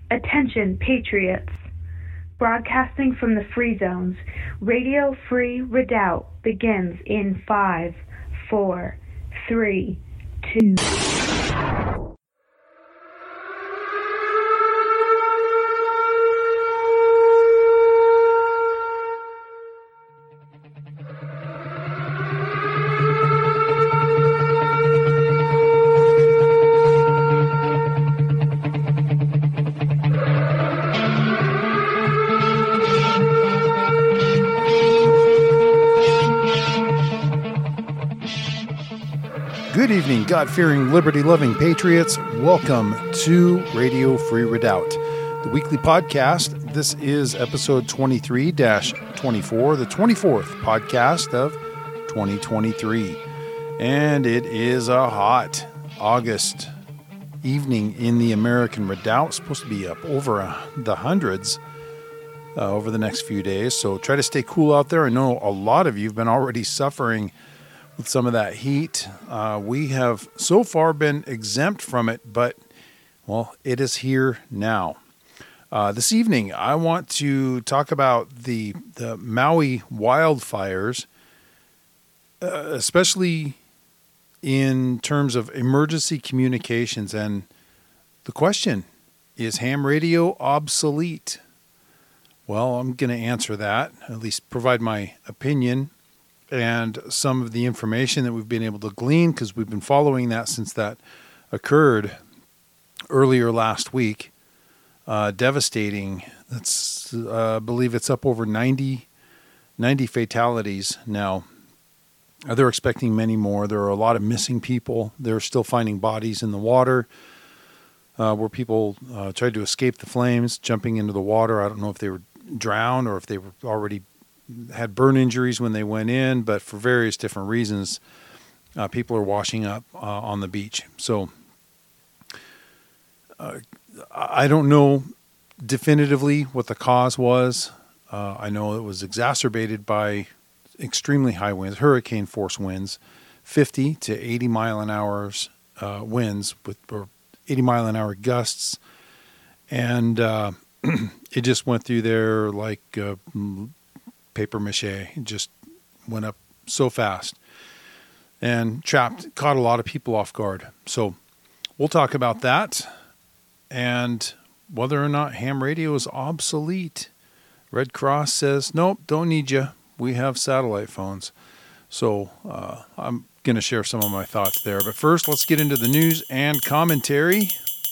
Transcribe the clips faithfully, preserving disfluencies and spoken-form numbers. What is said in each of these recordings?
Attention, Patriots! Broadcasting from the Free Zones, Radio Free Redoubt begins in five, four, three, two. Good evening, God-fearing, liberty-loving patriots. Welcome to Radio Free Redoubt, the weekly podcast. This is episode twenty-three dash twenty-four, the twenty-fourth podcast of twenty twenty-three. And it is a hot August evening in the American Redoubt. It's supposed to be up over uh, the hundreds uh, over the next few days. So try to stay cool out there. I know a lot of you have been already suffering with some of that heat. Uh, we have so far been exempt from it, but, well, it is here now. Uh, this evening, I want to talk about the, the Maui wildfires, uh, especially in terms of emergency communications. And the question, is ham radio obsolete? Well, I'm going to answer that, at least provide my opinion and some of the information that we've been able to glean, because we've been following that since that occurred earlier last week. Uh, devastating. That's, uh, I believe it's up over ninety, ninety fatalities now. Uh, they're expecting many more. There are a lot of missing people. They're still finding bodies in the water uh, where people uh, tried to escape the flames, jumping into the water. I don't know if they were drowned or if they were already had burn injuries when they went in, but for various different reasons, uh, people are washing up uh, on the beach. So uh, I don't know definitively what the cause was. Uh, I know it was exacerbated by extremely high winds, hurricane force winds, fifty to eighty mile an hour uh, winds with or eighty mile an hour gusts. And uh, it just went through there like uh, paper mache. It just went up so fast and trapped, caught a lot of people off guard. So we'll talk about that and whether or not ham radio is obsolete. Red Cross says, nope, don't need you. We have satellite phones. So uh, I'm going to share some of my thoughts there. But first, let's get into the news and commentary.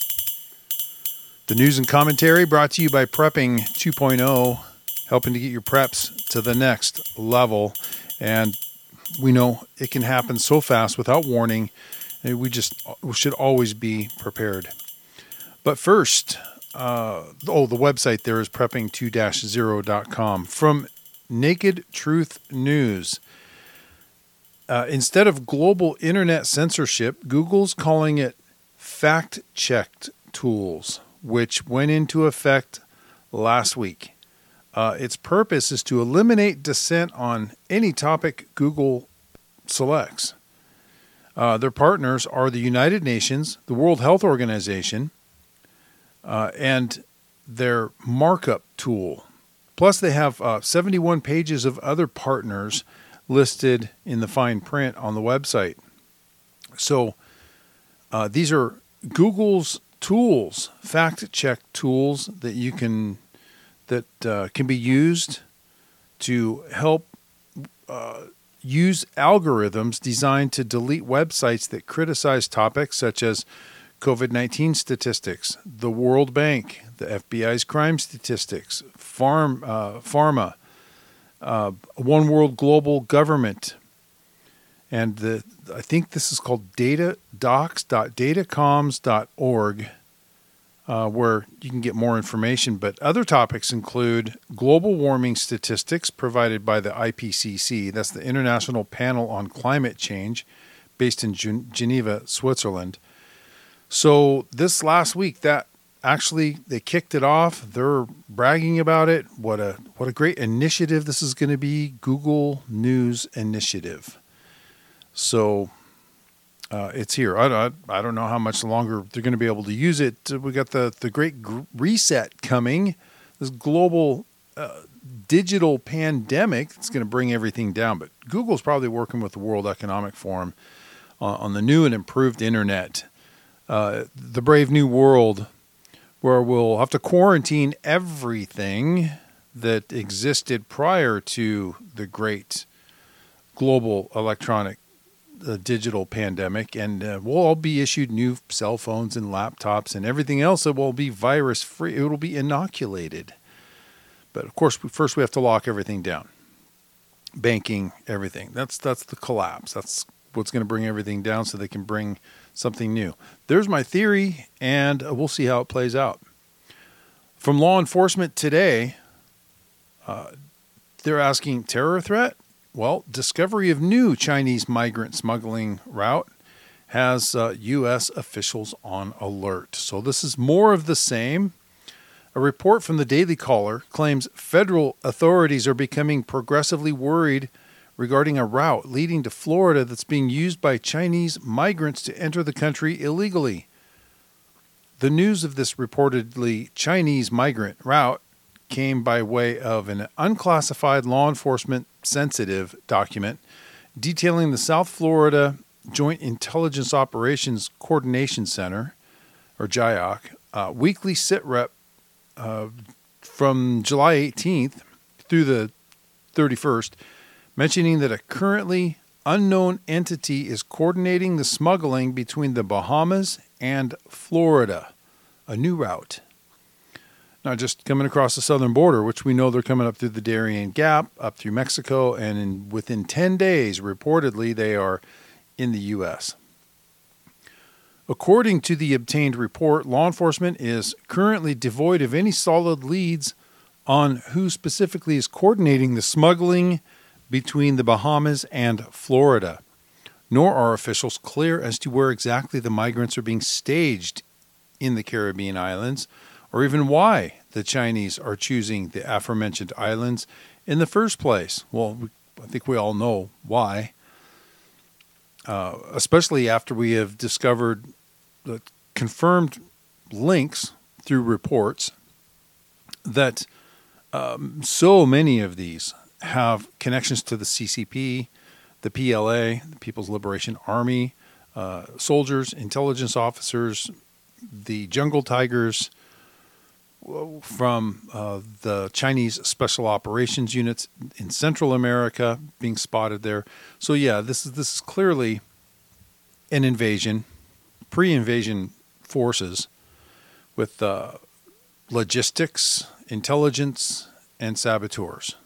The news and commentary brought to you by Prepping two point oh, helping to get your preps to the next level. And we know it can happen so fast without warning. And we just we should always be prepared. But first, uh, oh, the website there is prepping two dash zero dot com. From Naked Truth News. Uh, instead of global internet censorship, Google's calling it fact-checked tools, which went into effect last week. Uh, its purpose is to eliminate dissent on any topic Google selects. Uh, their partners are the United Nations, the World Health Organization, uh, and their markup tool. Plus, they have uh, seventy-one pages of other partners listed in the fine print on the website. So uh, these are Google's tools, fact-check tools that you can that uh, can be used to help uh, use algorithms designed to delete websites that criticize topics such as covid nineteen statistics, the World Bank, the F B I's crime statistics, farm, uh, pharma, uh, One World Global Government, and the I think this is called data docs dot datacoms dot org. Uh, where you can get more information. But other topics include global warming statistics provided by the I P C C. That's the International Panel on Climate Change, based in Gen- Geneva, Switzerland. So this last week, that actually they kicked it off. They're bragging about it. What a what a great initiative this is going to be. Google News Initiative. So uh, it's here. I don't, I don't know how much longer they're going to be able to use it. We got the, the great gr- reset coming, this global uh, digital pandemic that's going to bring everything down. But Google's probably working with the World Economic Forum on, on the new and improved internet, uh, the brave new world, where we'll have to quarantine everything that existed prior to the great global electronic uh, digital pandemic, and uh, we'll all be issued new cell phones and laptops and everything else that will be virus free. It will be inoculated. But of course, we, first we have to lock everything down. Banking, everything. That's that's the collapse. That's what's going to bring everything down so they can bring something new. There's my theory, and we'll see how it plays out. From law enforcement today, uh, they're asking terror threat? Well, discovery of new Chinese migrant smuggling route has uh, U S officials on alert. So this is more of the same. A report from the Daily Caller claims federal authorities are becoming progressively worried regarding a route leading to Florida that's being used by Chinese migrants to enter the country illegally. The news of this reportedly Chinese migrant route came by way of an unclassified law enforcement sensitive document detailing the South Florida Joint Intelligence Operations Coordination Center, or J I O C, uh, weekly sitrep uh, from July eighteenth through the thirty-first, mentioning that a currently unknown entity is coordinating the smuggling between the Bahamas and Florida, a new route. Not just coming across the southern border, which we know they're coming up through the Darien Gap, up through Mexico, and in, within ten days, reportedly, they are in the U S. According to the obtained report, law enforcement is currently devoid of any solid leads on who specifically is coordinating the smuggling between the Bahamas and Florida, nor are officials clear as to where exactly the migrants are being staged in the Caribbean islands, or even why the Chinese are choosing the aforementioned islands in the first place. Well, I think we all know why, uh, especially after we have discovered the confirmed links through reports that um, so many of these have connections to the C C P, the P L A, the People's Liberation Army, uh, soldiers, intelligence officers, the jungle tigers from uh, the Chinese special operations units in Central America being spotted there. So yeah, this is this is clearly an invasion, pre-invasion forces with uh, logistics, intelligence, and saboteurs.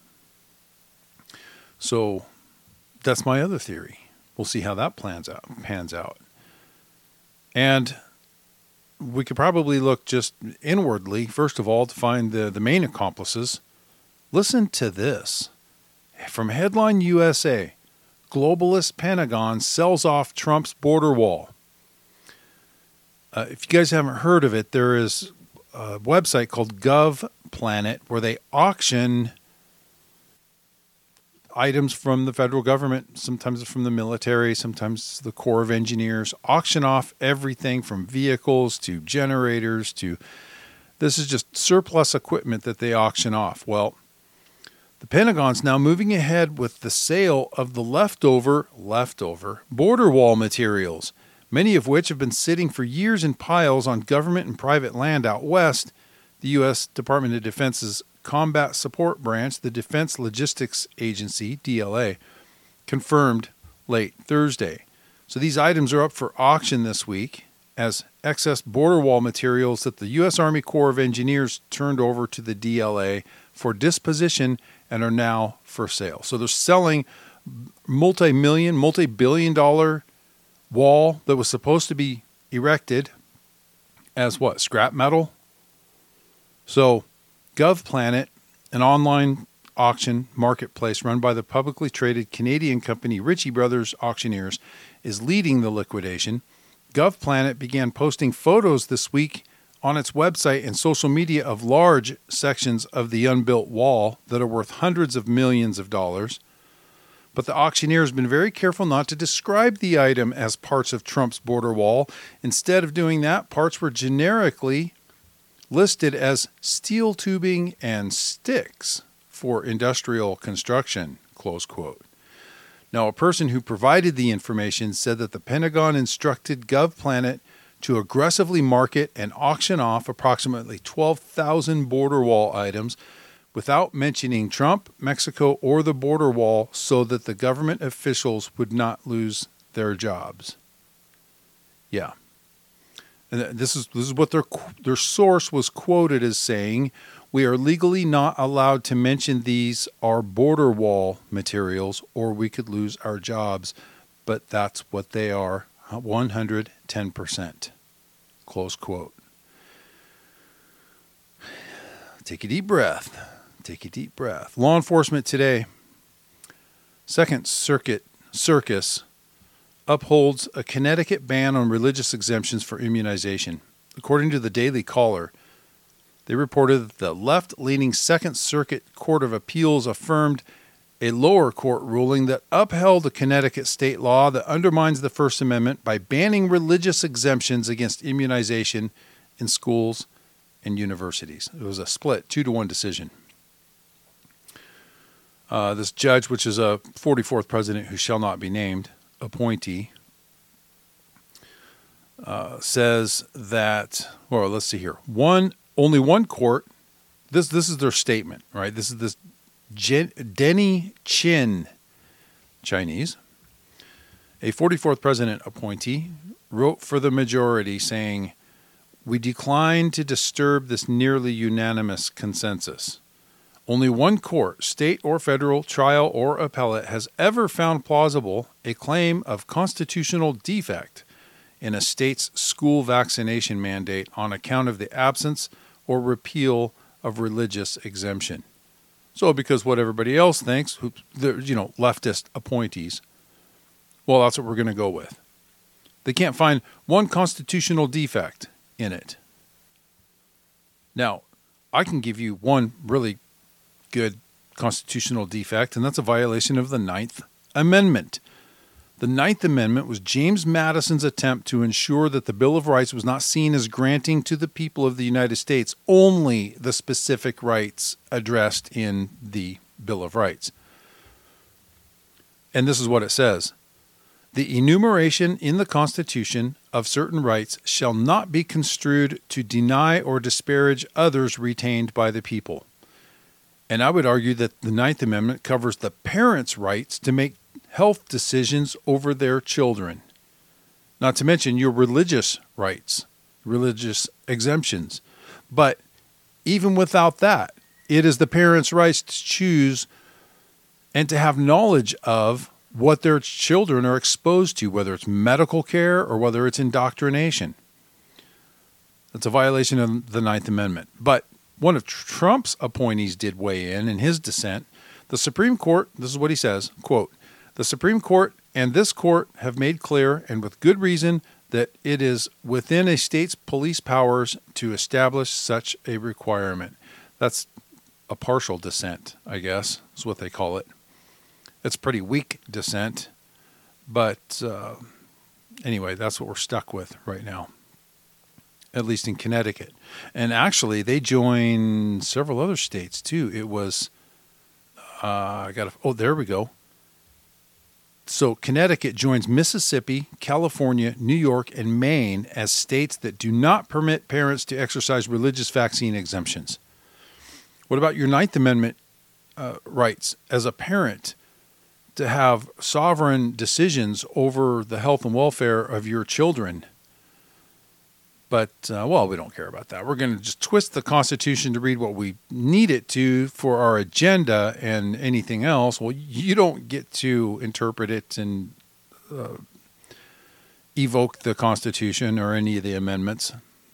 So that's my other theory. We'll see how that plans out, pans out. And we could probably look just inwardly, first of all, to find the, the main accomplices. Listen to this. From Headline U S A, globalist Pentagon sells off Trump's border wall. Uh, if you guys haven't heard of it, there is a website called GovPlanet where they auction items from the federal government, sometimes from the military, sometimes the Corps of Engineers, auction off everything from vehicles to generators to, this is just surplus equipment that they auction off. Well, the Pentagon's now moving ahead with the sale of the leftover, leftover border wall materials, many of which have been sitting for years in piles on government and private land out west. The U S Department of Defense's Combat Support Branch, the Defense Logistics Agency, D L A, confirmed late Thursday. So these items are up for auction this week as excess border wall materials that the U S Army Corps of Engineers turned over to the D L A for disposition and are now for sale. So they're selling multi-million, multi-billion dollar wall that was supposed to be erected as what? Scrap metal? So GovPlanet, an online auction marketplace run by the publicly traded Canadian company Ritchie Brothers Auctioneers, is leading the liquidation. GovPlanet began posting photos this week on its website and social media of large sections of the unbuilt wall that are worth hundreds of millions of dollars. But the auctioneer has been very careful not to describe the item as parts of Trump's border wall. Instead of doing that, parts were generically listed as steel tubing and sticks for industrial construction, close quote. Now, a person who provided the information said that the Pentagon instructed GovPlanet to aggressively market and auction off approximately twelve thousand border wall items without mentioning Trump, Mexico, or the border wall so that the government officials would not lose their jobs. Yeah. And this is this is what their their source was quoted as saying, "We are legally not allowed to mention these are border wall materials or we could lose our jobs, but that's what they are, one hundred ten percent." Close quote. Take a deep breath. Take a deep breath. Law enforcement today. Second Circuit Circus upholds a Connecticut ban on religious exemptions for immunization. According to the Daily Caller, they reported that the left-leaning Second Circuit Court of Appeals affirmed a lower court ruling that upheld a Connecticut state law that undermines the First Amendment by banning religious exemptions against immunization in schools and universities. It was a split, two to one decision. Uh, this judge, which is a forty-fourth president who shall not be named, appointee, uh, says that, well, let's see here. One, only one court, this this is their statement, right? This is this Jen, Denny Chin, Chinese, a forty-fourth president appointee, wrote for the majority saying, "We decline to disturb this nearly unanimous consensus. Only one court, state or federal, trial or appellate, has ever found plausible a claim of constitutional defect in a state's school vaccination mandate on account of the absence or repeal of religious exemption." So because what everybody else thinks, who, you know, leftist appointees, well, that's what we're going to go with. They can't find one constitutional defect in it. Now, I can give you one really good constitutional defect, and that's a violation of the Ninth Amendment. The Ninth Amendment was James Madison's attempt to ensure that the Bill of Rights was not seen as granting to the people of the United States only the specific rights addressed in the Bill of Rights. And this is what it says. The enumeration in the Constitution of certain rights shall not be construed to deny or disparage others retained by the people. And I would argue that the Ninth Amendment covers the parents' rights to make health decisions over their children. Not to mention your religious rights, religious exemptions. But even without that, it is the parents' rights to choose and to have knowledge of what their children are exposed to, whether it's medical care or whether it's indoctrination. That's a violation of the Ninth Amendment. But one of Trump's appointees did weigh in in his dissent. The Supreme Court, this is what he says, quote, "The Supreme Court and this court have made clear, and with good reason, that it is within a state's police powers to establish such a requirement." That's a partial dissent, I guess, is what they call it. It's pretty weak dissent, but uh, anyway, that's what we're stuck with right now, at least in Connecticut. And actually, they joined several other states, too. It was, uh, I got to, oh, there we go. So Connecticut joins Mississippi, California, New York, and Maine as states that do not permit parents to exercise religious vaccine exemptions. What about your Ninth Amendment uh, rights as a parent to have sovereign decisions over the health and welfare of your children? But, uh, well, we don't care about that. We're going to just twist the Constitution to read what we need it to for our agenda, and anything else, well, you don't get to interpret it and uh, evoke the Constitution or any of the amendments.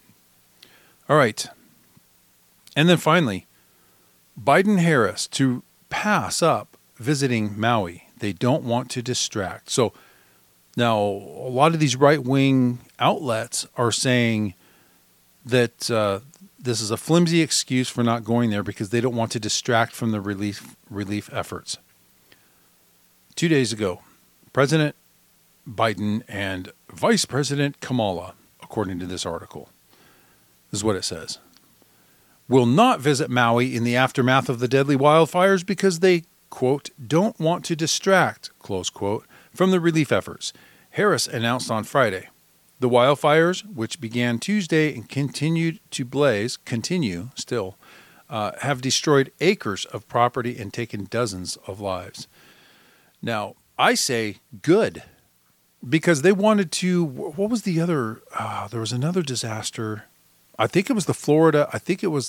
All right. And then finally, Biden-Harris to pass up visiting Maui. They don't want to distract. So now a lot of these right-wing outlets are saying that uh, this is a flimsy excuse for not going there because they don't want to distract from the relief relief efforts. two days ago, President Biden and Vice President Kamala, according to this article, this is what it says, will not visit Maui in the aftermath of the deadly wildfires because they, quote, don't want to distract, close quote, from the relief efforts, Harris announced on Friday. The wildfires, which began Tuesday and continued to blaze, continue still, uh, have destroyed acres of property and taken dozens of lives. Now, I say good, because they wanted to, what was the other, uh, there was another disaster. I think it was the Florida, I think it was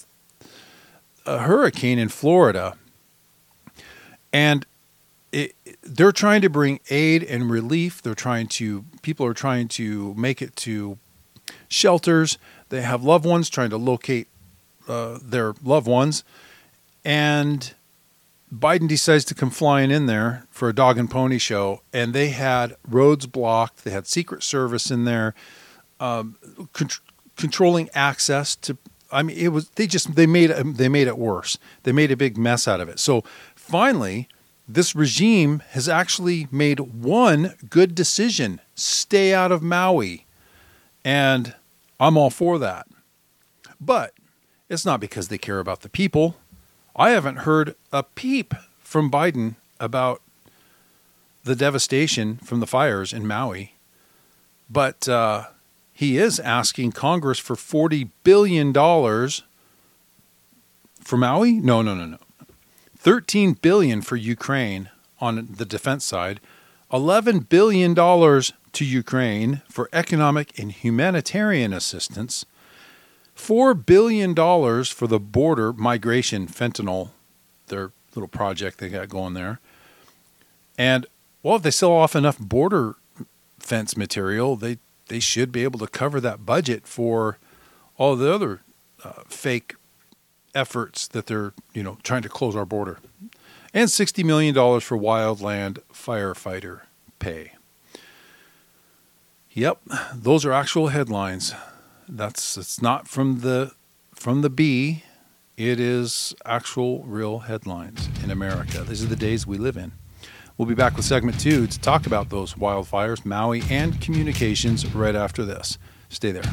a hurricane in Florida. And it, they're trying to bring aid and relief. They're trying to, people are trying to make it to shelters. They have loved ones trying to locate uh, their loved ones. And Biden decides to come flying in there for a dog and pony show. And they had roads blocked. They had Secret Service in there, um, con- controlling access to, I mean, it was, they just, they made, they made it worse. They made a big mess out of it. So finally, this regime has actually made one good decision: stay out of Maui. And I'm all for that. But it's not because they care about the people. I haven't heard a peep from Biden about the devastation from the fires in Maui. But uh, he is asking Congress for forty billion dollars for Maui? No, no, no, no. thirteen billion dollars for Ukraine on the defense side, eleven billion dollars to Ukraine for economic and humanitarian assistance, four billion dollars for the border migration fentanyl, their little project they got going there. And, well, if they sell off enough border fence material, they, they should be able to cover that budget for all the other uh, fake efforts that they're, you know, trying to close our border. And sixty million dollars for wildland firefighter pay. Yep, those are actual headlines. That's it's not from the from the Bee. It is actual real headlines in America. These are the days we live in. We'll be back with segment two to talk about those wildfires, Maui, and communications right after this. Stay there.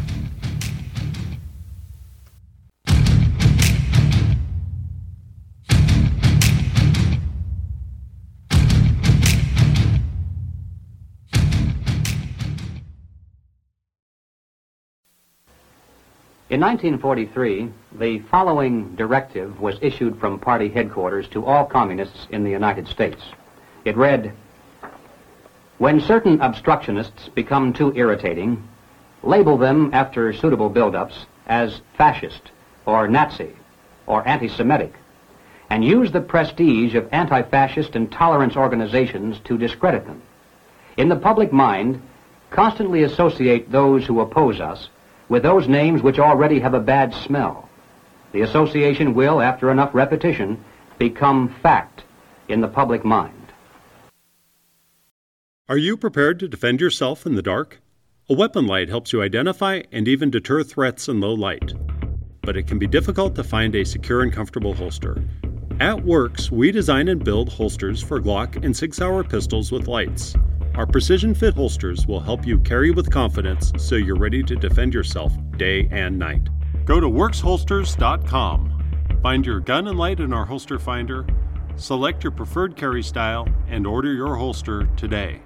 In nineteen forty-three, the following directive was issued from party headquarters to all communists in the United States. It read, "When certain obstructionists become too irritating, label them after suitable build-ups as fascist or Nazi or anti-Semitic, and use the prestige of anti-fascist and tolerance organizations to discredit them. In the public mind, constantly associate those who oppose us with those names which already have a bad smell. The association will, after enough repetition, become fact in the public mind." Are you prepared to defend yourself in the dark? A weapon light helps you identify and even deter threats in low light. But it can be difficult to find a secure and comfortable holster. At Works, we design and build holsters for Glock and Sig Sauer pistols with lights. Our precision fit holsters will help you carry with confidence so you're ready to defend yourself day and night. Go to works holsters dot com. Find your gun and light in our holster finder, select your preferred carry style, and order your holster today.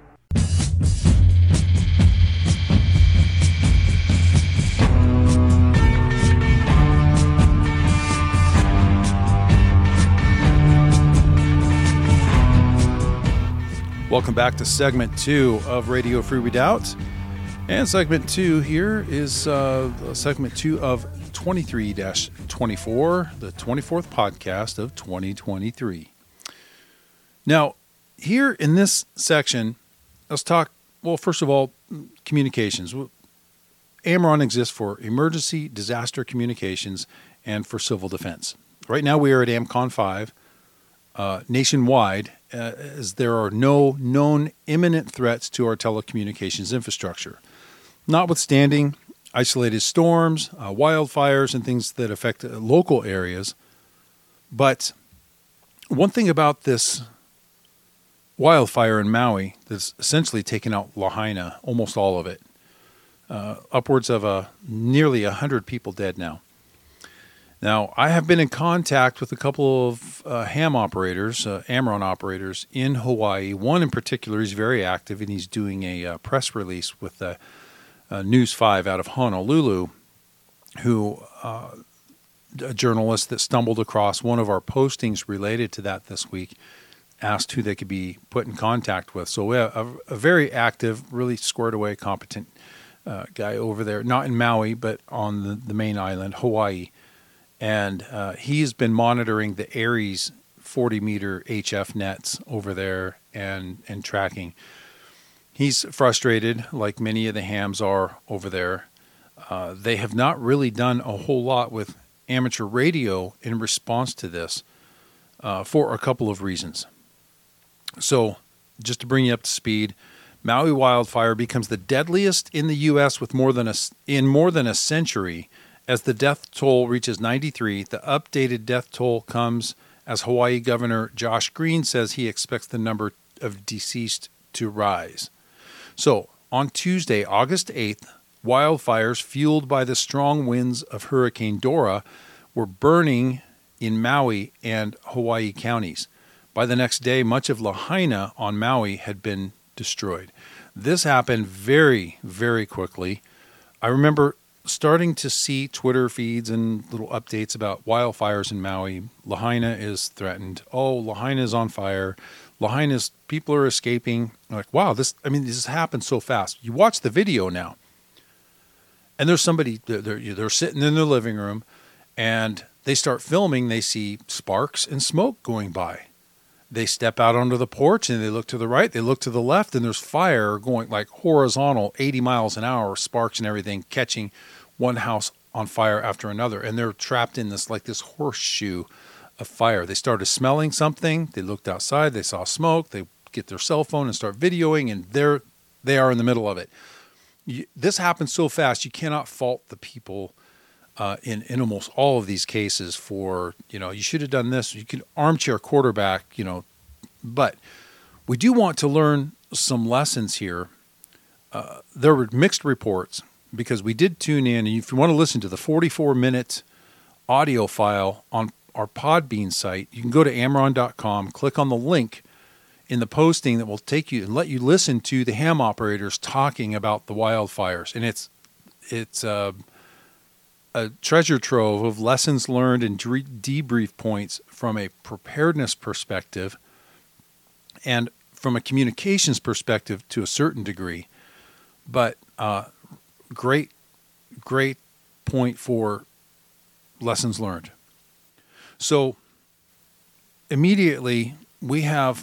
Welcome back to segment two of Radio Free Redoubt. And segment two here is uh, segment two of twenty-three dash twenty-four, the twenty-fourth podcast of twenty twenty-three. Now, here in this section, let's talk, well, first of all, communications. A M R O N exists for emergency disaster communications and for civil defense. Right now we are at AMCON five uh, nationwide, uh, as there are no known imminent threats to our telecommunications infrastructure. Notwithstanding isolated storms, uh, wildfires, and things that affect uh, local areas. But one thing about this wildfire in Maui that's essentially taken out Lahaina, almost all of it. Uh, upwards of a, nearly one hundred people dead now. Now, I have been in contact with a couple of uh, ham operators, uh, Amron operators in Hawaii. One in particular is very active, and he's doing a uh, press release with uh, uh, News five out of Honolulu, who uh, a journalist that stumbled across one of our postings related to that this week asked who they could be put in contact with. So we have a, a very active, really squared away, competent uh, guy over there, not in Maui, but on the, the main island, Hawaii. And uh, he's been monitoring the Aries forty meter H F nets over there and, and tracking. He's frustrated, like many of the hams are over there. Uh, they have not really done a whole lot with amateur radio in response to this uh, for a couple of reasons. So just to bring you up to speed, Maui wildfire becomes the deadliest in the U S with more than a, in more than a century. As the death toll reaches ninety-three, the updated death toll comes as Hawaii Governor Josh Green says he expects the number of deceased to rise. So, on Tuesday, August eighth, wildfires fueled by the strong winds of Hurricane Dora were burning in Maui and Hawaii counties. By the next day, much of Lahaina on Maui had been destroyed. This happened very, very quickly. I remember starting to see Twitter feeds and little updates about wildfires in Maui. Lahaina is threatened. Oh, Lahaina is on fire. Lahaina's people are escaping. I'm like, wow, this, I mean, this happened so fast. You watch the video now, and there's somebody, they're, they're, they're sitting in their living room, and they start filming. They see sparks and smoke going by. They step out onto the porch, and they look to the right, they look to the left, and there's fire going like horizontal, eighty miles an hour, sparks and everything, catching one house on fire after another. And they're trapped in this, like this horseshoe of fire. They started smelling something. They looked outside. They saw smoke. They get their cell phone and start videoing, and they're, they are in the middle of it. You, this happens so fast, you cannot fault the people uh, in, in almost all of these cases for, you know, you should have done this. You can armchair quarterback, you know, but we do want to learn some lessons here. Uh, there were mixed reports because we did tune in, and if you want to listen to the forty-four minute audio file on our Podbean site, you can go to amron dot com, click on the link in the posting that will take you and let you listen to the ham operators talking about the wildfires. And it's it's uh, a treasure trove of lessons learned and de- debrief points from a preparedness perspective and from a communications perspective to a certain degree. But uh, great, great point for lessons learned. So immediately we have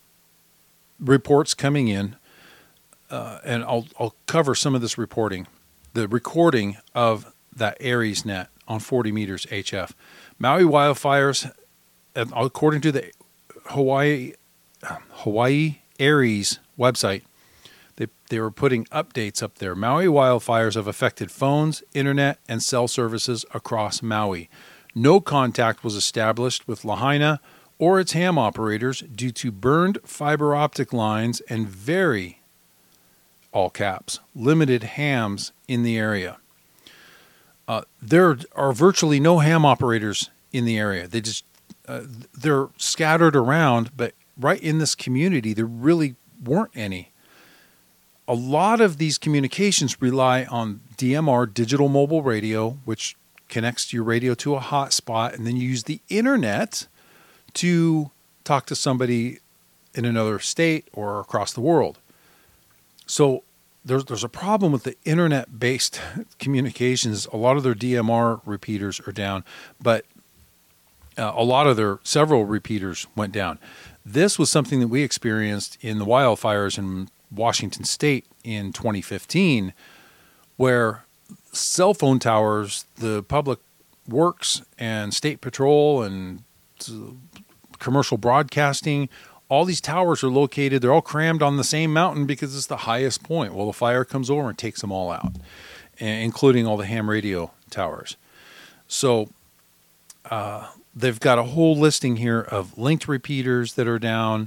reports coming in, uh, and I'll I'll cover some of this reporting. The recording of that Aries net on forty meters H F. Maui wildfires, according to the Hawaii Hawaii Aries website, they they were putting updates up there. Maui wildfires have affected phones, internet, and cell services across Maui. No contact was established with Lahaina or its ham operators due to burned fiber optic lines and very, all caps, limited hams in the area. Uh, there are virtually no ham operators in the area. They just, uh, they're scattered around, but right in this community, there really weren't any. A lot of these communications rely on D M R, digital mobile radio, which connects your radio to a hotspot, and then you use the internet to talk to somebody in another state or across the world. So there's there's a problem with the internet-based communications. A lot of their D M R repeaters are down, but uh, a lot of their several repeaters went down. This was something that we experienced in the wildfires in Washington State in twenty fifteen, where cell phone towers, the public works and state patrol and commercial broadcasting, all these towers are located, they're all crammed on the same mountain because it's the highest point. Well, the fire comes over and takes them all out, including all the ham radio towers. So uh, they've got a whole listing here of linked repeaters that are down.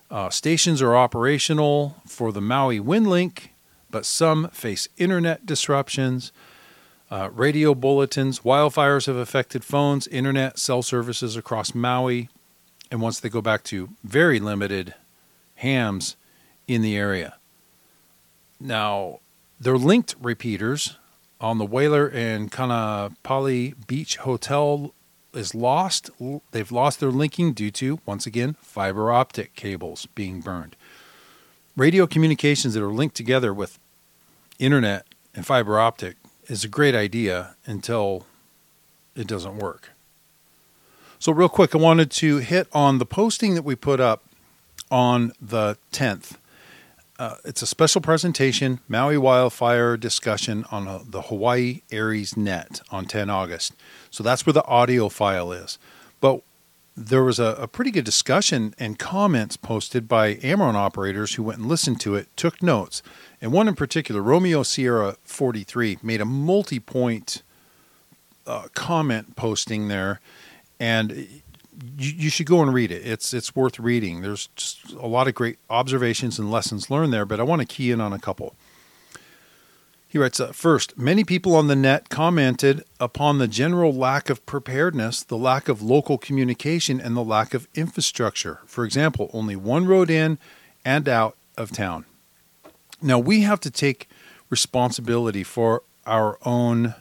Uh, stations are operational for the Maui WindLink, but some face internet disruptions. Uh, radio bulletins, wildfires have affected phones, internet, cell services across Maui. And once they go back to very limited hams in the area. Now, they're linked repeaters on the Whaler and Kanapali Beach Hotel is lost. They've lost their linking due to, once again, fiber optic cables being burned. Radio communications that are linked together with internet and fiber optic is a great idea until it doesn't work. So real quick, I wanted to hit on the posting that we put up on the tenth. Uh, it's a special presentation, Maui wildfire discussion on uh, the Hawaii Aries Net on the tenth of August. So that's where the audio file is. But there was a, a pretty good discussion and comments posted by Ameron operators who went and listened to it, took notes. And one in particular, Romeo Sierra forty-three, made a multi-point uh, comment posting there. And you, you should go and read it. It's it's worth reading. There's just a lot of great observations and lessons learned there, but I want to key in on a couple. He writes, uh, first, many people on the net commented upon the general lack of preparedness, the lack of local communication, and the lack of infrastructure. For example, only one road in and out of town. Now, we have to take responsibility for our own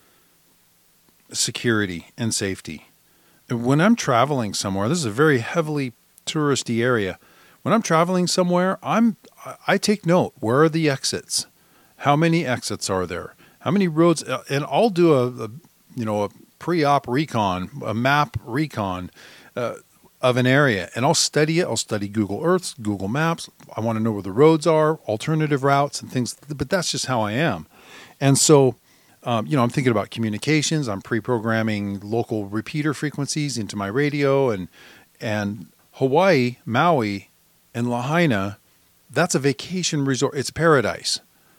security and safety. When I'm traveling somewhere, this is a very heavily touristy area. When I'm traveling somewhere, I'm I take note. Where are the exits? How many exits are there? How many roads? And I'll do a, a you know a pre-op recon, a map recon uh, of an area, and I'll study it. I'll study Google Earth, Google Maps. I want to know where the roads are, alternative routes, and things. But that's just how I am. And so. Um, you know, I'm thinking about communications. I'm pre-programming local repeater frequencies into my radio, and and Hawaii, Maui, and Lahaina, that's a vacation resort. It's paradise,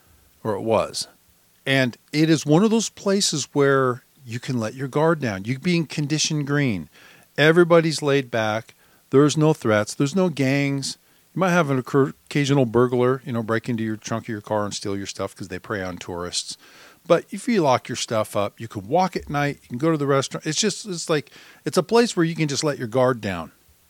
or it was. And it is one of those places where you can let your guard down. You're being conditioned green. Everybody's laid back. There's no threats. There's no gangs. You might have an occasional burglar, you know, break into your trunk of your car and steal your stuff because they prey on tourists. But if you lock your stuff up, you can walk at night, you can go to the restaurant. It's just, it's like, it's a place where you can just let your guard down,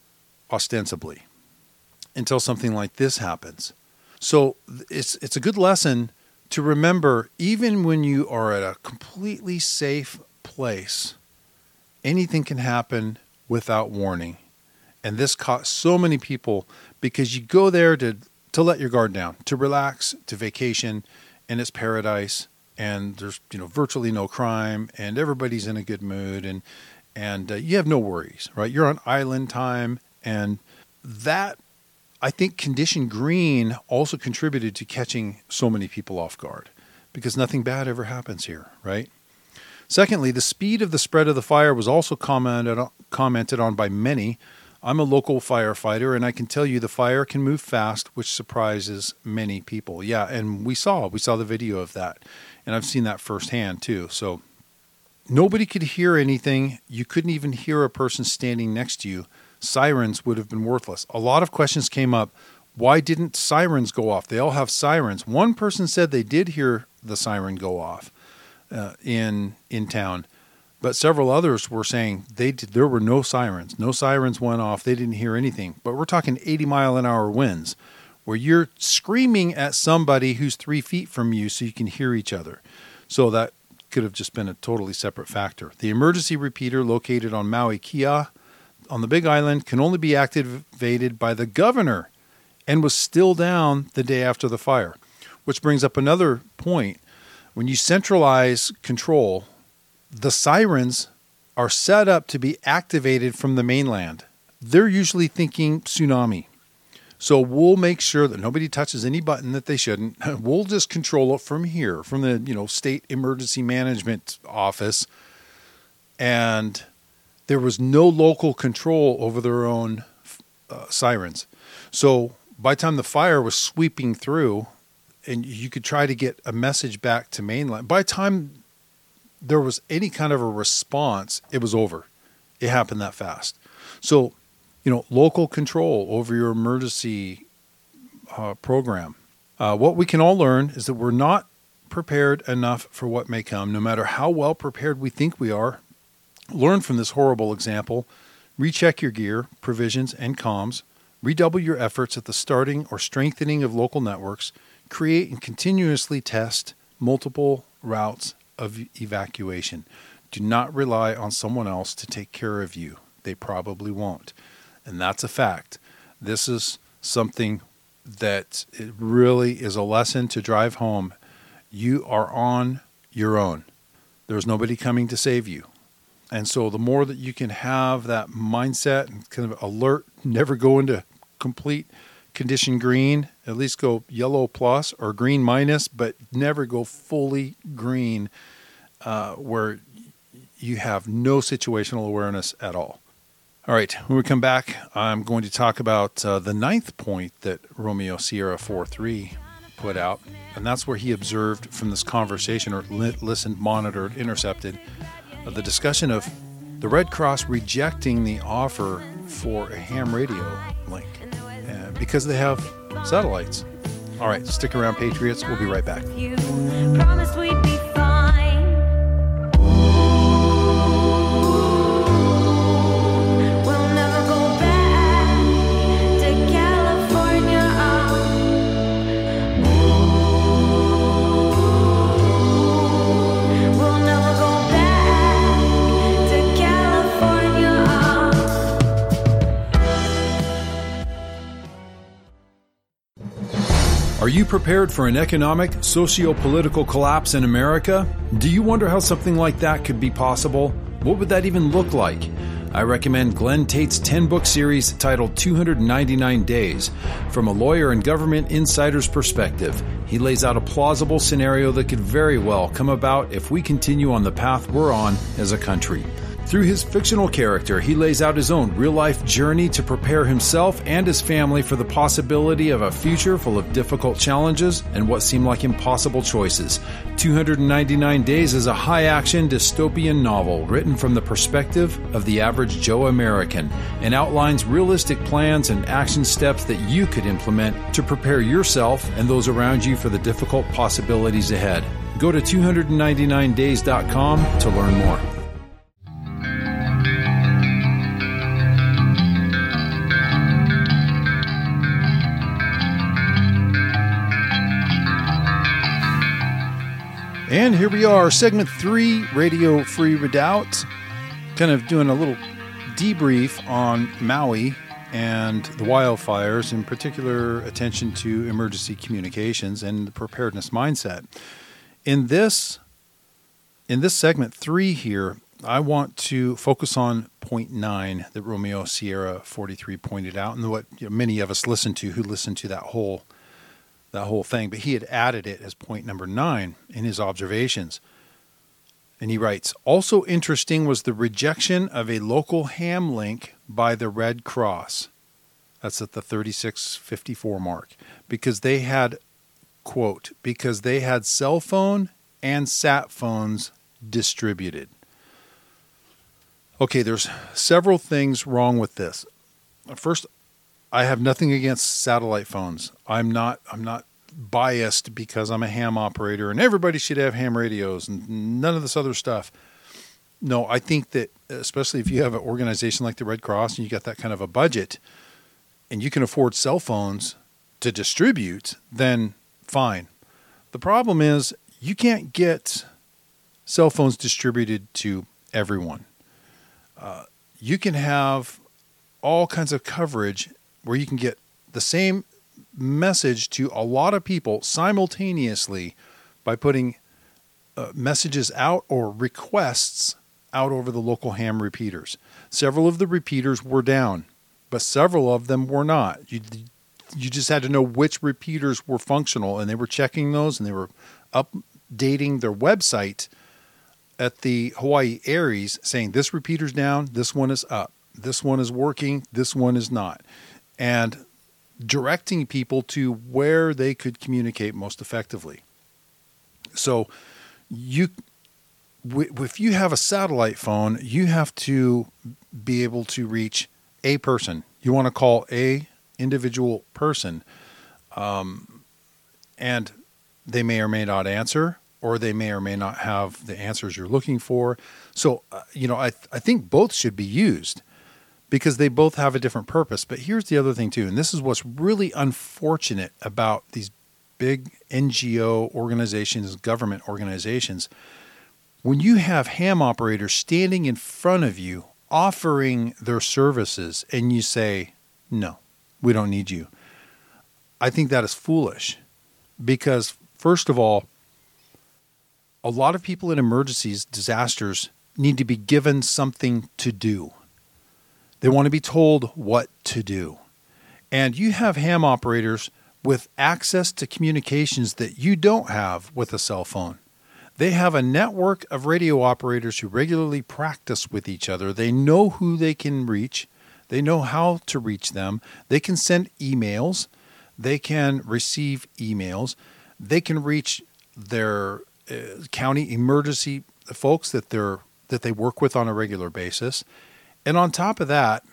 ostensibly, until something like this happens. So it's it's a good lesson to remember, even when you are at a completely safe place, anything can happen without warning. And this caught so many people because you go there to, to let your guard down, to relax, to vacation, and it's paradise. And there's, you know, virtually no crime, and everybody's in a good mood, and and uh, you have no worries, right? You're on island time, and that, I think, condition green also contributed to catching so many people off guard, because nothing bad ever happens here, right? Secondly, the speed of the spread of the fire was also commented on, commented on by many. I'm a local firefighter, and I can tell you the fire can move fast, which surprises many people. Yeah, and we saw we saw the video of that. And I've seen that firsthand too. So nobody could hear anything. You couldn't even hear a person standing next to you. Sirens would have been worthless. A lot of questions came up. Why didn't sirens go off? They all have sirens. One person said they did hear the siren go off uh, in in town. But several others were saying they did, there were no sirens. No sirens went off. They didn't hear anything. But we're talking eighty mile an hour winds, where you're screaming at somebody who's three feet from you so you can hear each other. So that could have just been a totally separate factor. The emergency repeater located on Maui Kia on the Big Island can only be activated by the governor and was still down the day after the fire, which brings up another point. When you centralize control, the sirens are set up to be activated from the mainland. They're usually thinking tsunami. So we'll make sure that nobody touches any button that they shouldn't. We'll just control it from here, from the, you know, state emergency management office. And there was no local control over their own uh, sirens. So by the time the fire was sweeping through and you could try to get a message back to mainland, by the time there was any kind of a response, it was over. It happened that fast. So you know, local control over your emergency uh, program. Uh, what we can all learn is that we're not prepared enough for what may come, no matter how well prepared we think we are. Learn from this horrible example. Recheck your gear, provisions, and comms. Redouble your efforts at the starting or strengthening of local networks. Create and continuously test multiple routes of evacuation. Do not rely on someone else to take care of you. They probably won't. And that's a fact. This is something that it really is a lesson to drive home. You are on your own. There's nobody coming to save you. And so the more that you can have that mindset and kind of alert, never go into complete condition green, at least go yellow plus or green minus, but never go fully green uh, where you have no situational awareness at all. All right, when we come back, I'm going to talk about uh, the ninth point that Romeo Sierra four three put out, and that's where he observed from this conversation, or li- listened, monitored, intercepted, uh, the discussion of the Red Cross rejecting the offer for a ham radio link uh, because they have satellites. All right, stick around, Patriots. We'll be right back. You promised we'd be fine. We'll never go back to California. We'll never go back to California. Are you prepared for an economic, socio-political collapse in America? Do you wonder how something like that could be possible? What would that even look like? I recommend Glenn Tate's ten-book series titled two hundred ninety-nine days. From a lawyer and government insider's perspective, he lays out a plausible scenario that could very well come about if we continue on the path we're on as a country. Through his fictional character, he lays out his own real-life journey to prepare himself and his family for the possibility of a future full of difficult challenges and what seem like impossible choices. two hundred ninety-nine days is a high-action dystopian novel written from the perspective of the average Joe American and outlines realistic plans and action steps that you could implement to prepare yourself and those around you for the difficult possibilities ahead. Go to two hundred ninety-nine days dot com to learn more. And here we are, segment three, Radio Free Redoubt, kind of doing a little debrief on Maui and the wildfires, in particular attention to emergency communications and the preparedness mindset. In this, in this segment three here, I want to focus on point nine that Romeo Sierra forty-three pointed out, and what you know, many of us listened to, who listened to that whole that whole thing, but he had added it as point number nine in his observations. And he writes, also interesting was the rejection of a local ham link by the Red Cross. That's at the thirty-six fifty-four mark. Because they had, quote, because they had cell phone and sat phones distributed. Okay, there's several things wrong with this. First, I have nothing against satellite phones. I'm not I'm not biased because I'm a ham operator and everybody should have ham radios and none of this other stuff. No, I think that especially if you have an organization like the Red Cross and you got that kind of a budget and you can afford cell phones to distribute, then fine. The problem is you can't get cell phones distributed to everyone. Uh, you can have all kinds of coverage where you can get the same message to a lot of people simultaneously by putting uh, messages out or requests out over the local ham repeaters. Several of the repeaters were down, but several of them were not. You, you just had to know which repeaters were functional, and they were checking those, and they were updating their website at the Hawaii Aries saying this repeater's down, this one is up, this one is working, this one is not. And directing people to where they could communicate most effectively. So you, if you have a satellite phone, you have to be able to reach a person. You want to call a individual person, um, and they may or may not answer, or they may or may not have the answers you're looking for. So, uh, you know, I th- I think both should be used because they both have a different purpose. But here's the other thing too, and this is what's really unfortunate about these big N G O organizations, government organizations. When you have ham operators standing in front of you offering their services and you say, no, we don't need you. I think that is foolish because, first of all, a lot of people in emergencies, disasters, need to be given something to do. They want to be told what to do. And you have ham operators with access to communications that you don't have with a cell phone. They have a network of radio operators who regularly practice with each other. They know who they can reach. They know how to reach them. They can send emails. They can receive emails. They can reach their uh, county emergency folks that they're that they work with on a regular basis. And on top of that,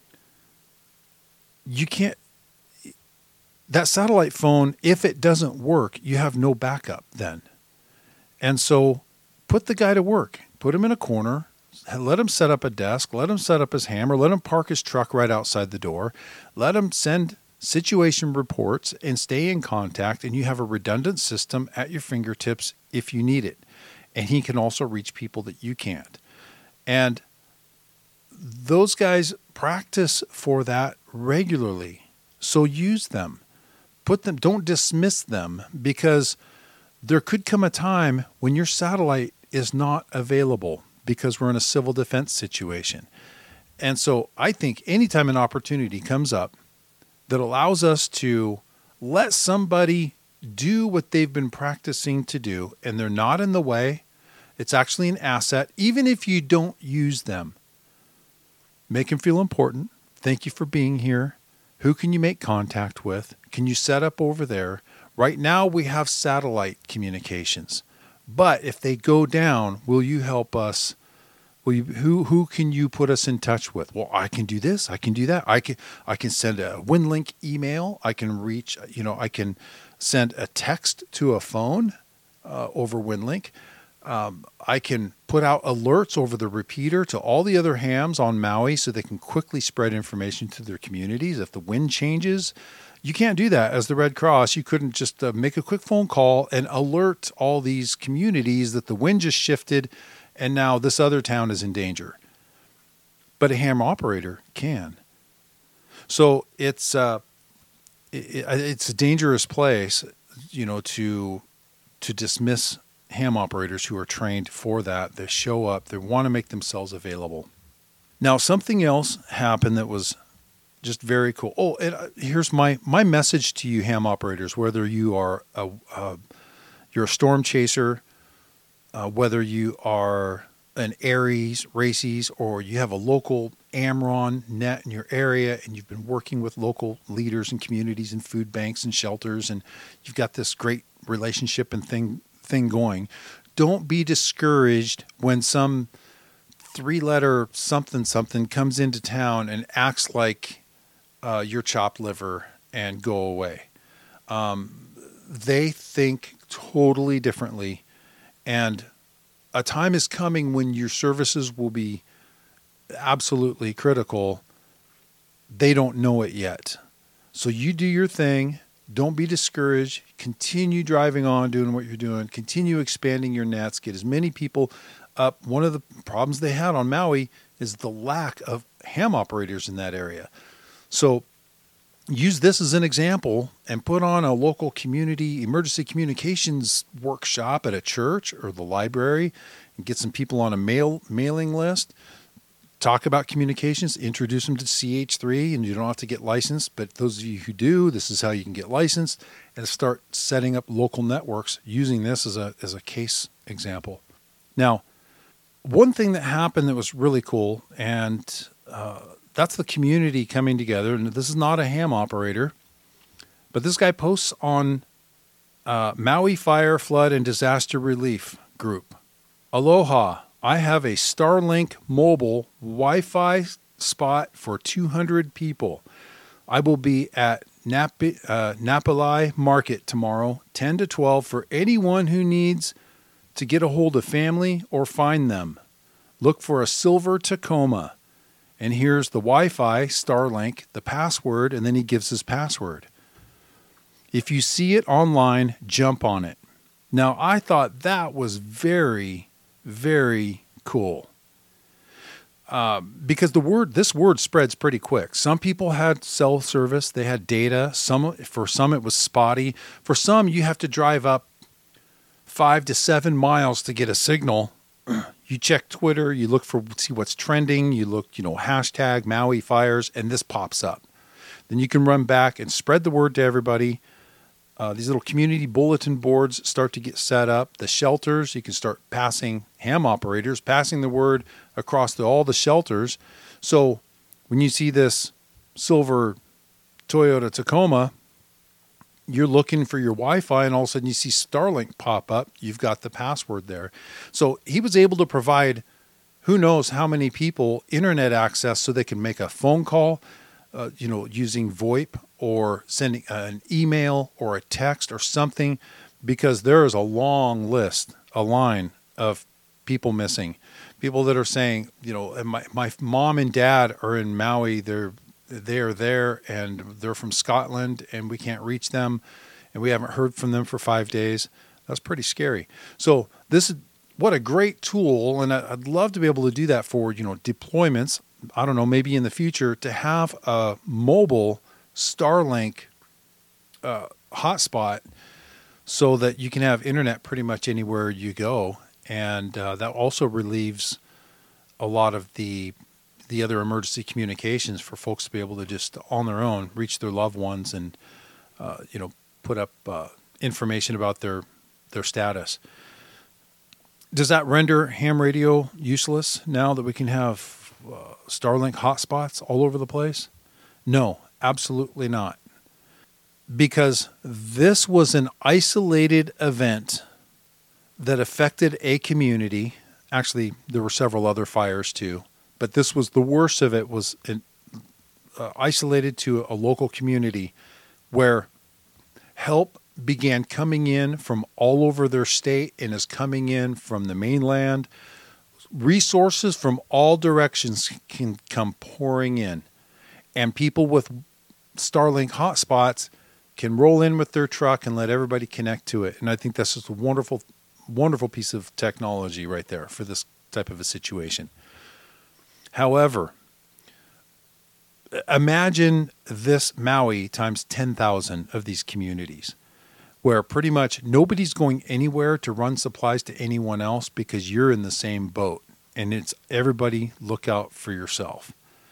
you can't that satellite phone, if it doesn't work, you have no backup then. And so put the guy to work. Put him in a corner. Let him set up a desk. Let him set up his hammer. Let him park his truck right outside the door. Let him send situation reports and stay in contact. And you have a redundant system at your fingertips if you need it. And he can also reach people that you can't. And those guys practice for that regularly. So use them. Put them, don't dismiss them, because there could come a time when your satellite is not available because we're in a civil defense situation. And so I think anytime an opportunity comes up that allows us to let somebody do what they've been practicing to do, and they're not in the way, it's actually an asset, even if you don't use them. Make them feel important. Thank you for being here. Who can you make contact with? Can you set up over there? Right now we have satellite communications, but if they go down, will you help us? Will you, who who can you put us in touch with? Well, I can do this. I can do that. I can I can send a WinLink email. I can reach. You know, I can send a text to a phone uh, over WinLink. Um, I can put out alerts over the repeater to all the other hams on Maui so they can quickly spread information to their communities. If the wind changes, you can't do that as the Red Cross. You couldn't just uh, make a quick phone call and alert all these communities that the wind just shifted and now this other town is in danger. But a ham operator can. So it's uh, it, it's a dangerous place, you know, to to dismiss ham operators who are trained for that. They show up. They want to make themselves available. Now, something else happened that was just very cool. Oh, and uh, here's my my message to you, ham operators. Whether you are a uh, you're a storm chaser, uh, whether you are an Aries, Races, or you have a local Amron net in your area, and you've been working with local leaders and communities and food banks and shelters, and you've got this great relationship and thing thing going. Don't be discouraged when some three-letter something something comes into town and acts like uh, your chopped liver and go away. Um, they think totally differently, and a time is coming when your services will be absolutely critical. They don't know it yet. So you do your thing. Don't be discouraged. Continue driving on, doing what you're doing. Continue expanding your nets. Get as many people up. One of the problems they had on Maui is the lack of ham operators in that area. So use this as an example and put on a local community emergency communications workshop at a church or the library and get some people on a mail mailing list. Talk about communications, introduce them to C H three, and you don't have to get licensed, but those of you who do, this is how you can get licensed, and start setting up local networks using this as a as a case example. Now, one thing that happened that was really cool, and uh, that's the community coming together, and this is not a ham operator, but this guy posts on uh, Maui Fire, Flood, and Disaster Relief Group. Aloha. I have a Starlink mobile Wi-Fi spot for two hundred people. I will be at Napa, uh, Napoli Market tomorrow, ten to twelve, for anyone who needs to get a hold of family or find them. Look for a silver Tacoma. And here's the Wi-Fi, Starlink, the password, and then he gives his password. If you see it online, jump on it. Now, I thought that was very, very cool. Uh, because the word, this word spreads pretty quick. Some people had cell service, they had data. Some, for some, it was spotty. For some, you have to drive up five to seven miles to get a signal. You check Twitter, you look for, see what's trending, you look, you know, hashtag Maui fires, and this pops up. Then you can run back and spread the word to everybody. Uh, these little community bulletin boards start to get set up. The shelters, you can start passing, ham operators, passing the word across to all the shelters. So when you see this silver Toyota Tacoma, you're looking for your Wi-Fi, and all of a sudden you see Starlink pop up. You've got the password there. So he was able to provide who knows how many people internet access so they can make a phone call, uh, you know, using VoIP or sending an email or a text or something, because there is a long list, a line of people missing. People that are saying, you know, my, my mom and dad are in Maui. They're they're there and they're from Scotland and we can't reach them and we haven't heard from them for five days. That's pretty scary. So this is what a great tool. And I'd love to be able to do that for, you know, deployments. I don't know, maybe in the future to have a mobile Starlink uh, hotspot so that you can have internet pretty much anywhere you go. And uh, that also relieves a lot of the the other emergency communications for folks to be able to just on their own reach their loved ones and uh, you know put up uh, information about their their status. Does that render ham radio useless now that we can have uh, Starlink hotspots all over the place? No, absolutely not. Because this was an isolated event that affected a community. Actually, there were several other fires too. But this was the worst of it, was in, uh, isolated to a local community where help began coming in from all over their state and is coming in from the mainland. Resources from all directions can come pouring in. And people with Starlink hotspots can roll in with their truck and let everybody connect to it. And I think that's just a wonderful, wonderful piece of technology right there for this type of a situation. However, imagine this Maui times ten thousand of these communities where pretty much nobody's going anywhere to run supplies to anyone else because you're in the same boat, and it's everybody look out for yourself.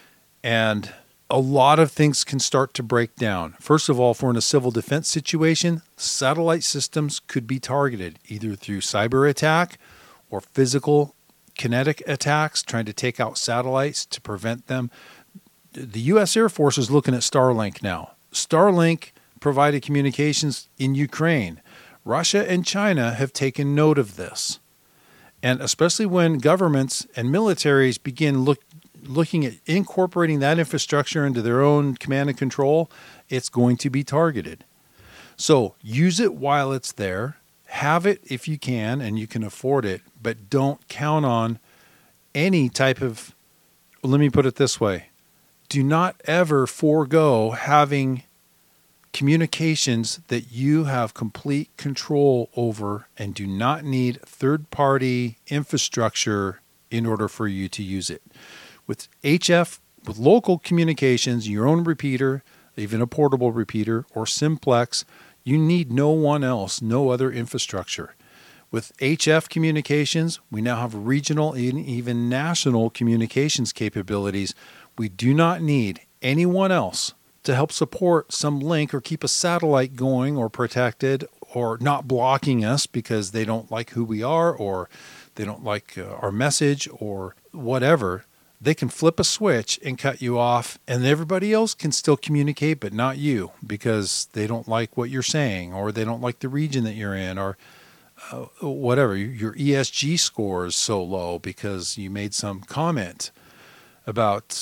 And a lot of things can start to break down. First of all, if we're in a civil defense situation, satellite systems could be targeted either through cyber attack or physical kinetic attacks, trying to take out satellites to prevent them. The U S Air Force is looking at Starlink now. Starlink provided communications in Ukraine. Russia and China have taken note of this. And especially when governments and militaries begin look, looking at incorporating that infrastructure into their own command and control, it's going to be targeted. So use it while it's there. Have it if you can and you can afford it, but don't count on any type of, well, let me put it this way. Do not ever forego having communications that you have complete control over and do not need third-party infrastructure in order for you to use it. With H F, with local communications, your own repeater, even a portable repeater or simplex, you need no one else, no other infrastructure. With H F communications, we now have regional and even national communications capabilities. We do not need anyone else to help support some link or keep a satellite going or protected or not blocking us because they don't like who we are or they don't like uh, our message or whatever. They can flip a switch and cut you off, and everybody else can still communicate, but not you, because they don't like what you're saying, or they don't like the region that you're in, or uh, whatever. Your E S G score is so low because you made some comment about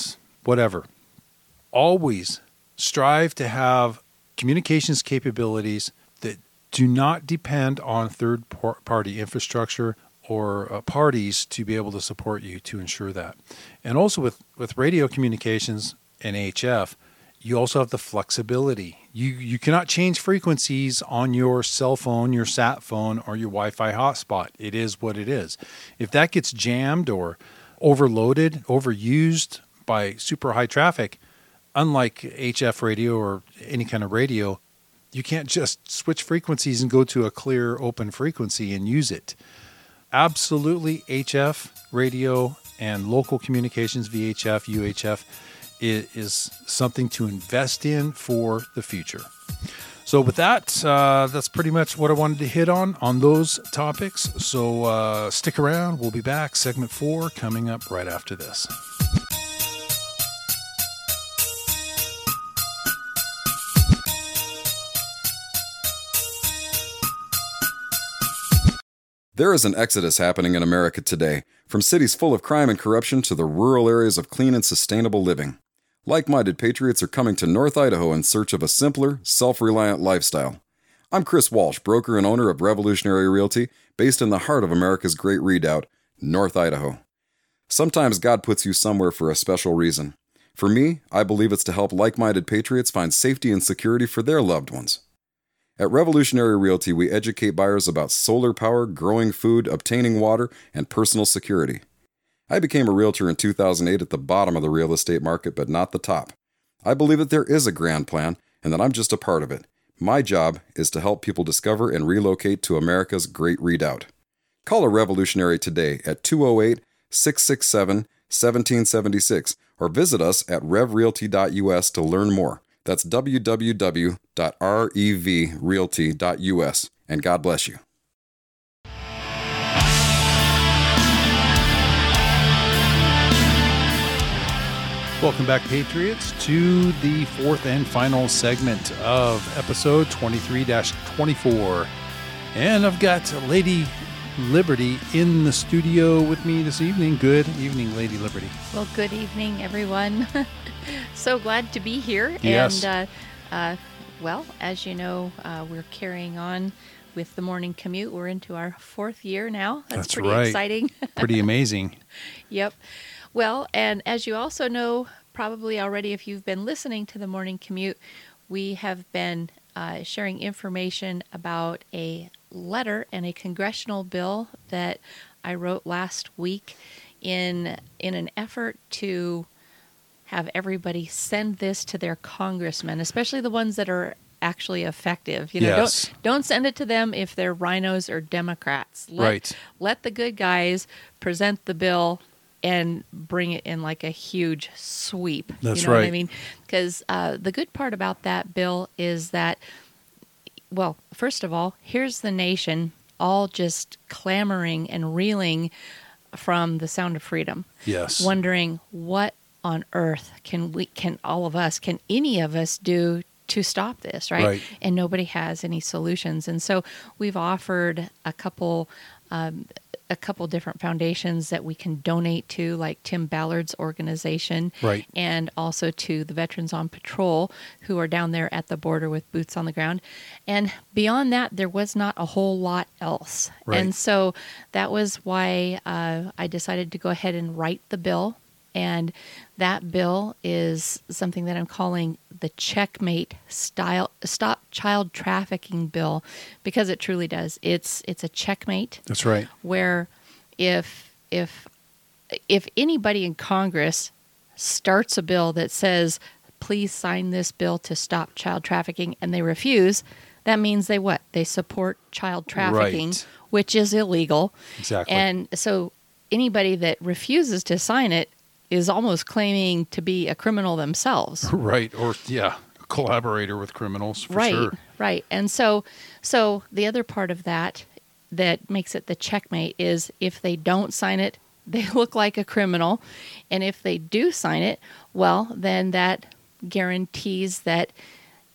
whatever. Always strive to have communications capabilities that do not depend on third-party infrastructure or uh, parties to be able to support you to ensure that. And also with, with radio communications and A H F, you also have the flexibility. You you cannot change frequencies on your cell phone, your sat phone, or your Wi-Fi hotspot. It is what it is. If that gets jammed or overloaded, overused by super high traffic, unlike H F radio or any kind of radio, you can't just switch frequencies and go to a clear open frequency and use it. Absolutely, H F radio and local communications, V H F, U H F, is something to invest in for the future. So with that, uh, that's pretty much what I wanted to hit on on those topics. So uh, stick around. We'll be back. Segment four coming up right after this. There is an exodus happening in America today, from cities full of crime and corruption to the rural areas of clean and sustainable living. Like-minded patriots are coming to North Idaho in search of a simpler, self-reliant lifestyle. I'm Chris Walsh, broker and owner of Revolutionary Realty, based in the heart of America's great redoubt, North Idaho. Sometimes God puts you somewhere for a special reason. For me, I believe it's to help like-minded patriots find safety and security for their loved ones. At Revolutionary Realty, we educate buyers about solar power, growing food, obtaining water, and personal security. I became a realtor in two thousand eight at the bottom of the real estate market, but not the top. I believe that there is a grand plan, and that I'm just a part of it. My job is to help people discover and relocate to America's great redoubt. Call a Revolutionary today at two oh eight, six six seven, one seven seven six or visit us at rev realty dot u s to learn more. That's w w w dot rev realty dot u s, and God bless you. Welcome back, Patriots, to the fourth and final segment of episode twenty-three dash twenty-four. And I've got Lady Liberty in the studio with me this evening. Good evening, Lady Liberty. Well, good evening, everyone. So glad to be here. Yes. And, uh, uh, well, as you know, uh, we're carrying on with the morning commute. We're into our fourth year now. That's, That's pretty right. exciting. Pretty amazing. Yep. Well, and as you also know, probably already if you've been listening to the morning commute, we have been uh, sharing information about a letter and a congressional bill that I wrote last week in in an effort to have everybody send this to their congressmen, especially the ones that are actually effective. You know, Yes. don't don't send it to them if they're rhinos or Democrats. Let, Right. Let the good guys present the bill and bring it in like a huge sweep. That's you know what I right. mean? Because uh, the good part about that bill is that, well, first of all, here's the nation all just clamoring and reeling from the sound of freedom. Yes. Wondering what on earth can we, can all of us, can any of us do to stop this, right? Right. And nobody has any solutions. And so we've offered a couple um, a couple different foundations that we can donate to, like Tim Ballard's organization, Right. and also to the Veterans on Patrol, who are down there at the border with boots on the ground. And beyond that, there was not a whole lot else. Right. And so that was why uh, I decided to go ahead and write the bill. And that bill is something that I'm calling the Checkmate Style Stop Child Trafficking Bill, because it truly does. It's it's a checkmate That's right. where if if if anybody in Congress starts a bill that says, please sign this bill to stop child trafficking, and they refuse, that means they what? They support child trafficking, Right. which is illegal. Exactly. And so anybody that refuses to sign it is almost claiming to be a criminal themselves. Right. Or, yeah, a collaborator with criminals, for right, sure. right. And so, so the other part of that that makes it the checkmate is if they don't sign it, they look like a criminal. And if they do sign it, well, then that guarantees that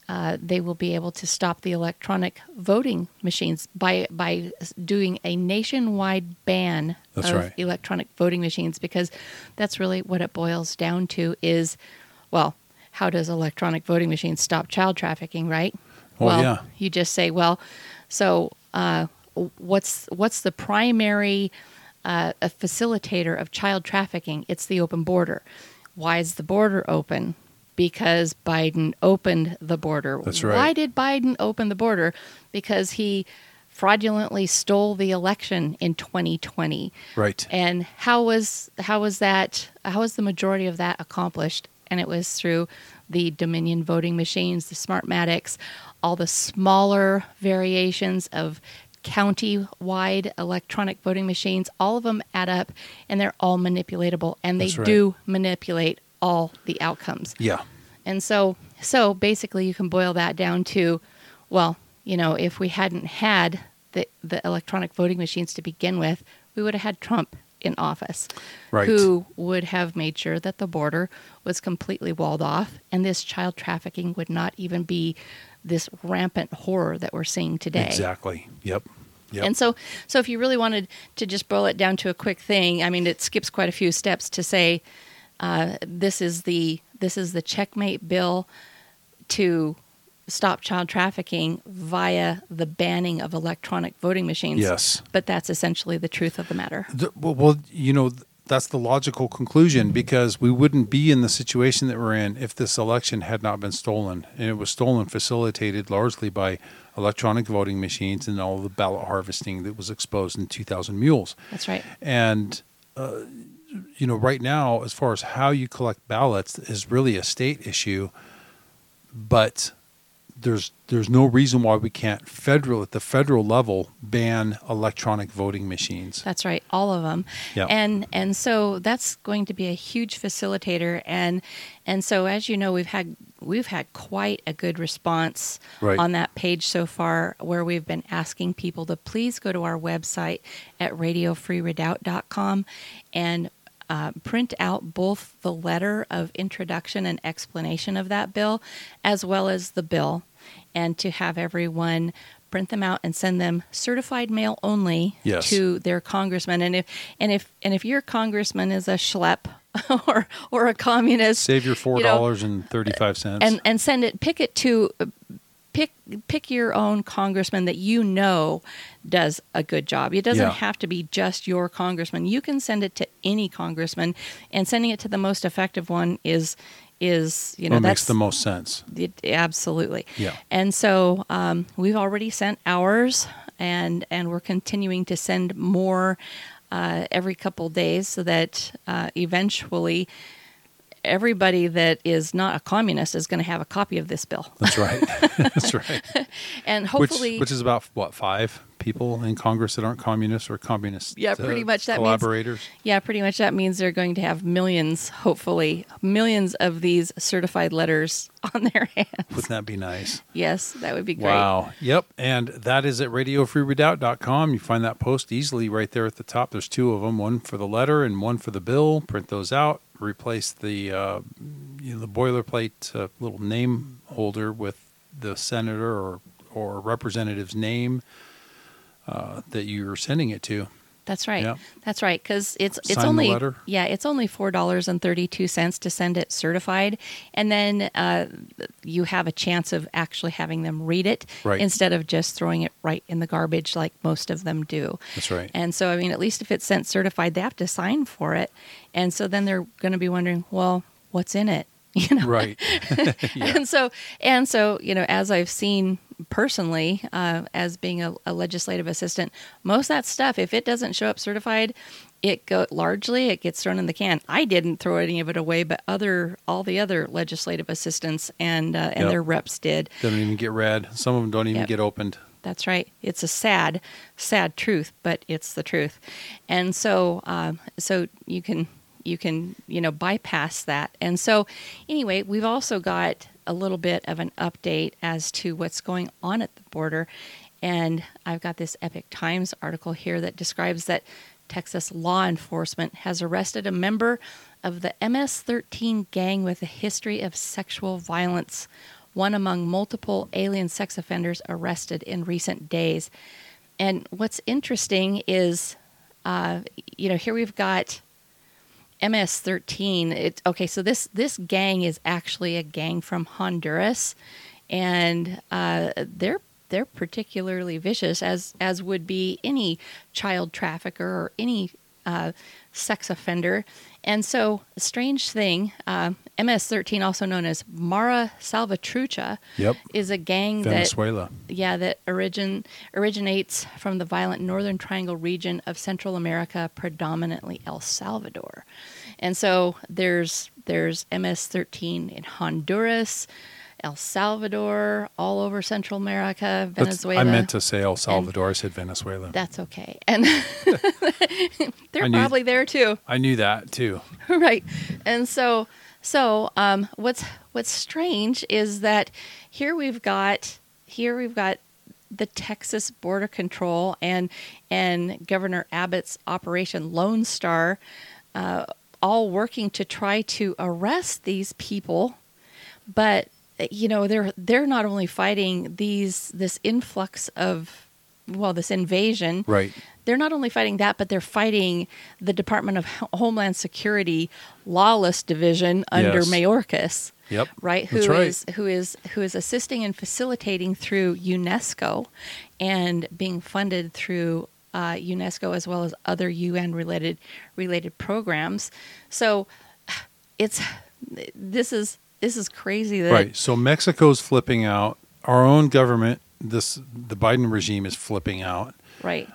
uh, they will be able to stop the electronic voting machines by by doing a nationwide ban That's of right. electronic voting machines, because that's really what it boils down to is, well, how does electronic voting machines stop child trafficking, right? Well, well, yeah. you just say, well, so uh, what's what's the primary uh, a facilitator of child trafficking? It's the open border. Why is the border open? Because Biden opened the border. That's right. Why did Biden open the border? Because he fraudulently stole the election in twenty twenty. Right. And how was how was that? How was the majority of that accomplished? And it was through the Dominion voting machines, the Smartmatics, all the smaller variations of county-wide electronic voting machines. All of them add up, and they're all manipulatable, and they That's right. do manipulate all the outcomes. Yeah. And so, so basically, you can boil that down to, well, you know, if we hadn't had the the electronic voting machines to begin with, we would have had Trump in office, Right. who would have made sure that the border was completely walled off, and this child trafficking would not even be this rampant horror that we're seeing today. Exactly. Yep. Yep. And so, so if you really wanted to just boil it down to a quick thing, I mean, it skips quite a few steps to say uh, this is the this is the checkmate bill to stop child trafficking via the banning of electronic voting machines. Yes. But that's essentially the truth of the matter. The- well, well, you know, th- that's the logical conclusion, because we wouldn't be in the situation that we're in if this election had not been stolen. And it was stolen, facilitated largely by electronic voting machines and all the ballot harvesting that was exposed in two thousand mules. That's right. And, uh, you know, right now, as far as how you collect ballots is really a state issue, but there's there's no reason why we can't federal at the federal level ban electronic voting machines. That's right, all of them. Yeah. And and so that's going to be a huge facilitator, and and so as you know, we've had we've had quite a good response Right. on that page so far, where we've been asking people to please go to our website at radio free redoubt dot com and uh, print out both the letter of introduction and explanation of that bill, as well as the bill, and to have everyone print them out and send them certified mail only Yes. to their congressman. And if and if and if your congressman is a schlep or or a communist, Save your four you know, dollars and thirty five cents. and and send it. Pick it to pick pick your own congressman that you know does a good job. It doesn't Yeah. have to be just your congressman. You can send it to any congressman, and sending it to the most effective one is is you know what that's makes the most sense. it, absolutely. Yeah. And so um, we've already sent ours, and and we're continuing to send more uh, every couple days, so that uh, eventually everybody that is not a communist is going to have a copy of this bill. That's right. That's right. And Which, hopefully, which is about what, five people in Congress that aren't communists or communist? Yeah, uh, pretty much that means- collaborators. yeah, pretty much that means they're going to have millions, hopefully, millions of these certified letters on their hands. Wouldn't that be nice? Yes, that would be great. Wow. Yep. And that is at radio free redoubt dot com. You find that post easily right there at the top. There's two of them, one for the letter and one for the bill. Print those out. Replace the uh, you know, the boilerplate uh, little name holder with the senator or, or representative's name uh, that you're sending it to. That's right. Yeah. That's right. Because it's it's Sign the only letter. yeah it's only four dollars and thirty two cents to send it certified, and then uh, you have a chance of actually having them read it Right. instead of just throwing it right in the garbage like most of them do. That's right. And so I mean, at least if it's sent certified, they have to sign for it, and so then they're going to be wondering, well, what's in it? You know. Right. Yeah. And so, and so, you know, as I've seen personally, uh, as being a, a legislative assistant, most of that stuff, if it doesn't show up certified, it go largely it gets thrown in the can. I didn't throw any of it away, but other all the other legislative assistants and uh, and Yep. their reps did. Don't even get read. Some of them don't even Yep. get opened. That's right. It's a sad, sad truth, but it's the truth. And so, um, so you can you can you know bypass that. And so, anyway, we've also got a little bit of an update as to what's going on at the border. And I've got this Epic Times article here that describes that Texas law enforcement has arrested a member of the M S thirteen gang with a history of sexual violence one among multiple alien sex offenders arrested in recent days. And what's interesting is, uh, you know, here we've got M S thirteen. It, okay, so this this gang is actually a gang from Honduras, and uh, they're they're particularly vicious, as as would be any child trafficker or any uh, sex offender. And so, a strange thing, uh, M S thirteen, also known as Mara Salvatrucha, Yep. is a gang Venezuela. that yeah that origin originates from the violent Northern Triangle region of Central America, predominantly El Salvador. And so there's there's M S thirteen in Honduras, El Salvador, all over Central America, That's- Venezuela. I meant to say El Salvador. I said Venezuela. That's okay. And they're I knew- probably there too. I knew that too. Right. And so so um what's what's strange is that here we've got here we've got the Texas Border Control and and Governor Abbott's Operation Lone Star uh, all working to try to arrest these people, but you know they're they're not only fighting these this influx of well this invasion. Right. They're not only fighting that, but they're fighting the Department of Homeland Security lawless division under Yes. Mayorkas, Yep. right? Who That's right. is who is who is assisting and facilitating through UNESCO and being funded through uh, UNESCO as well as other U N related related programs. So it's this is this is crazy that Right. So Mexico's flipping out. Our own government, this the Biden regime is flipping out. right.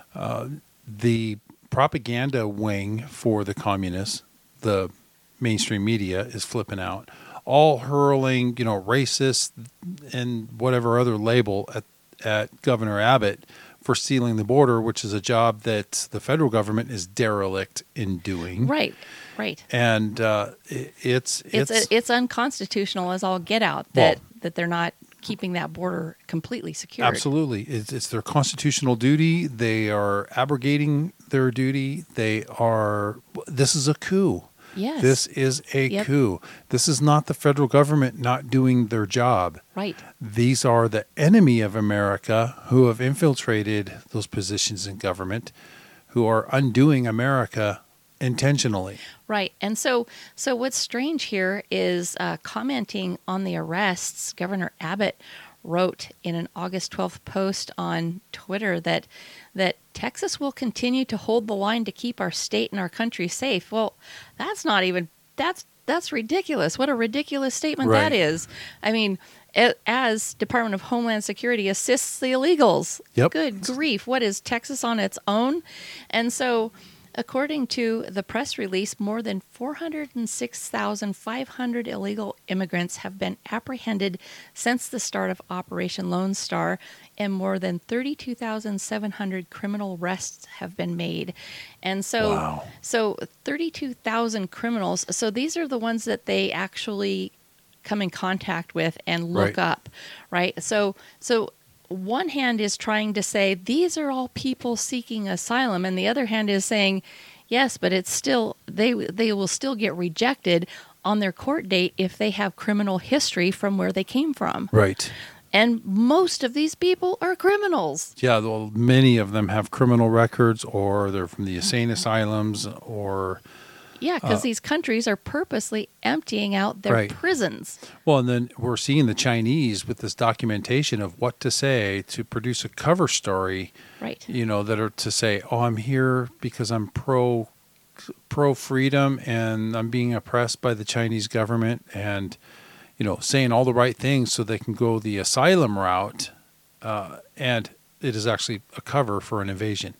The propaganda wing for the communists, the mainstream media, is flipping out, all hurling, you know, racist and whatever other label at, at Governor Abbott for sealing the border, which is a job that the federal government is derelict in doing. Right. Right. And uh, it, it's It's it's it's unconstitutional as all get out that Well- that they're not keeping that border completely secure. absolutely it's, it's their constitutional duty. They are abrogating their duty. They are. This is a coup. Yes. This is a Yep. coup. This is not the federal government not doing their job. Right. These are the enemy of America who have infiltrated those positions in government, who are undoing America intentionally. Right. And so so what's strange here is uh, commenting on the arrests, Governor Abbott wrote in an August twelfth post on Twitter that that Texas will continue to hold the line to keep our state and our country safe. Well, that's not even that's that's ridiculous. What a ridiculous statement that Right. is. I mean, a- as Department of Homeland Security assists the illegals. Yep. Good grief. What is Texas on its own? And so according to the press release, more than four hundred six thousand five hundred illegal immigrants have been apprehended since the start of Operation Lone Star, and more than thirty-two thousand seven hundred criminal arrests have been made. And so, Wow. so thirty-two thousand criminals. So these are the ones that they actually come in contact with and look Right. up, right? So, so one hand is trying to say these are all people seeking asylum, and the other hand is saying, yes, but it's still they they will still get rejected on their court date if they have criminal history from where they came from. Right. And most of these people are criminals. Yeah, well, many of them have criminal records, or they're from the insane asylums, or Yeah, because these countries are purposely emptying out their Right. prisons. well, and then we're seeing the Chinese with this documentation of what to say to produce a cover story. Right. You know, that are to say, "Oh, I'm here because I'm pro pro freedom and I'm being oppressed by the Chinese government," and you know, saying all the right things so they can go the asylum route, uh, and it is actually a cover for an invasion.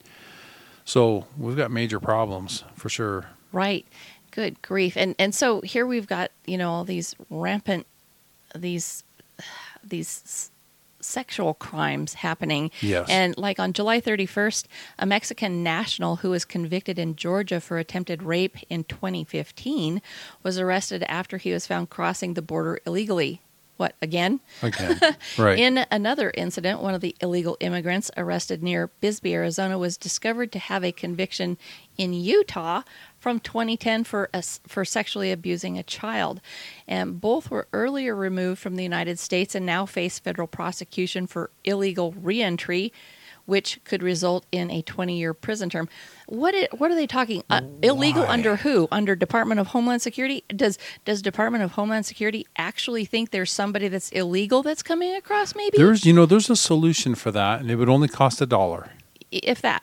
So we've got major problems for sure. Right. Good grief. And and so here we've got, you know, all these rampant these these s- sexual crimes happening. Yes. And like on July thirty-first, a Mexican national who was convicted in Georgia for attempted rape in twenty fifteen was arrested after he was found crossing the border illegally. What, again? Again, right? In another incident, one of the illegal immigrants arrested near Bisbee, Arizona, was discovered to have a conviction in Utah from twenty ten for us for sexually abusing a child. And both were earlier removed from the United States and now face federal prosecution for illegal reentry, which could result in a twenty-year prison term. What it, what are they talking? Uh, illegal Why? under who? Under Department of Homeland Security? Does does Department of Homeland Security actually think there's somebody that's illegal that's coming across? Maybe There's, you know, there's a solution for that, and it would only cost a dollar. if that.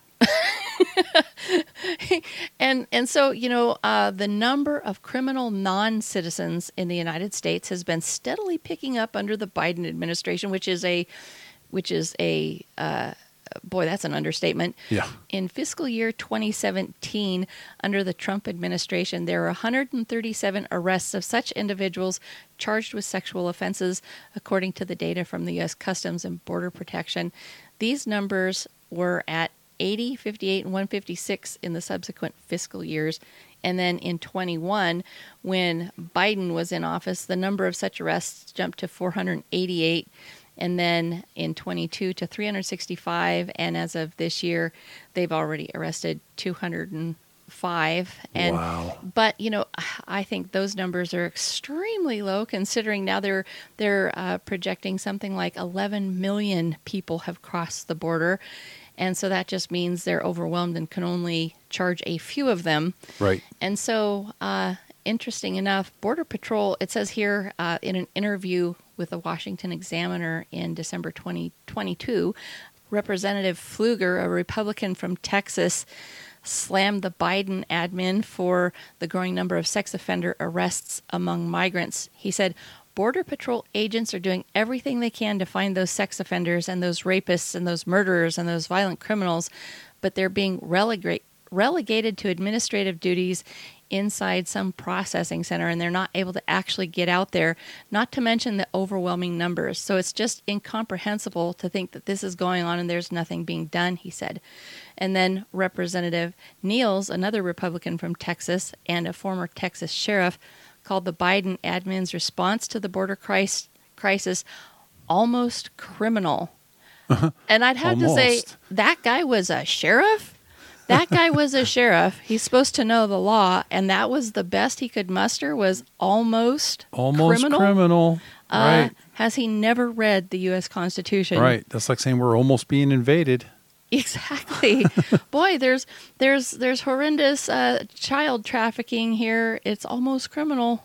and and so you know uh, the number of criminal non-citizens in the United States has been steadily picking up under the Biden administration, which is a which is a uh, boy, that's an understatement. Yeah. In fiscal year twenty seventeen, under the Trump administration, there were one hundred thirty-seven arrests of such individuals charged with sexual offenses, according to the data from the U S Customs and Border Protection. These numbers were at eighty, fifty-eight, and one hundred fifty-six in the subsequent fiscal years. And then in twenty-one, when Biden was in office, the number of such arrests jumped to four hundred eighty-eight. And then in twenty-two to three hundred sixty-five. And as of this year, they've already arrested two hundred five. And, Wow. But, you know, I think those numbers are extremely low, considering now they're, they're uh, projecting something like eleven million people have crossed the border. And so that just means they're overwhelmed and can only charge a few of them. Right. And so, uh, interesting enough, Border Patrol, it says here uh, in an interview with the Washington Examiner in December twenty twenty-two, Representative Pfluger, a Republican from Texas, slammed the Biden admin for the growing number of sex offender arrests among migrants. He said, Border Patrol agents are doing everything they can to find those sex offenders and those rapists and those murderers and those violent criminals, but they're being relegate, relegated to administrative duties inside some processing center, and they're not able to actually get out there, not to mention the overwhelming numbers. So it's just incomprehensible to think that this is going on and there's nothing being done, he said. And then Representative Niels, another Republican from Texas and a former Texas sheriff, called the Biden admin's response to the border crisis, crisis almost criminal. And I'd have to say, Almost. that guy was a sheriff? That guy was a sheriff. He's supposed to know the law, and that was the best he could muster, was almost Almost criminal. criminal. Uh, Right. Has he never read the U S Constitution? Right. That's like saying we're almost being invaded. Exactly. Boy, there's there's there's horrendous uh, child trafficking here. It's almost criminal.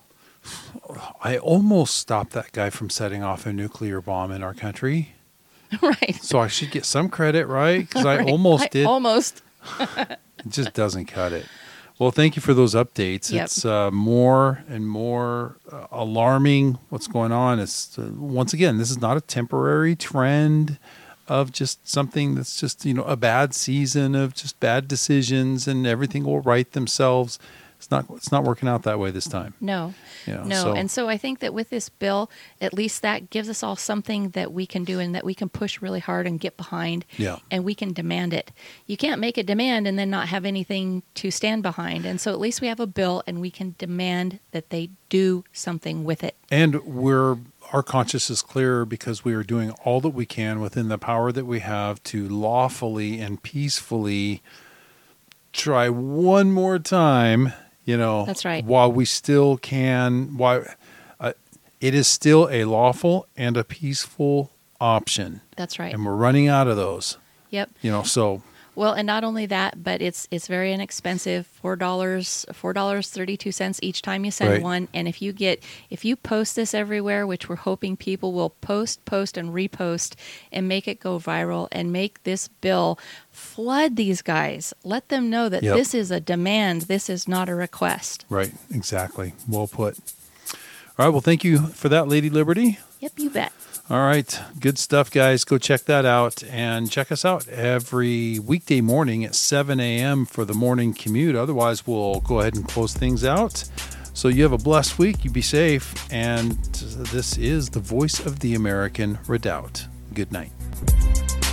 I almost stopped that guy from setting off a nuclear bomb in our country. Right. So I should get some credit, right? Because I Right. almost I did. Almost. It just doesn't cut it. Well, thank you for those updates. Yep. It's uh, more and more uh, alarming what's going on. It's uh, once again, this is not a temporary trend of just something that's just, you know, a bad season of just bad decisions and everything will right themselves. It's not it's not working out that way this time. No. You know, No, so- and so I think that with this bill, at least that gives us all something that we can do and that we can push really hard and get behind. Yeah. And we can demand it. You can't make a demand and then not have anything to stand behind. And so at least we have a bill and we can demand that they do something with it. And we're our conscience is clear because we are doing all that we can within the power that we have to lawfully and peacefully try one more time, you know. That's right. While we still can, why uh, it is still a lawful and a peaceful option, That's right. and we're running out of those. Yep. You know, so Well, and not only that, but it's it's very inexpensive. Four dollars, four dollars thirty two cents each time you send Right. one. And if you get if you post this everywhere, which we're hoping people will post, post, and repost, and make it go viral, and make this bill flood these guys. Let them know that Yep. this is a demand. This is not a request. right, exactly, well put. All right, well, thank you for that, Lady Liberty. Yep, you bet. All right. Good stuff, guys. Go check that out and check us out every weekday morning at seven a.m. for the morning commute. Otherwise, we'll go ahead and close things out. So you have a blessed week. You be safe. And this is the voice of the American Redoubt. Good night.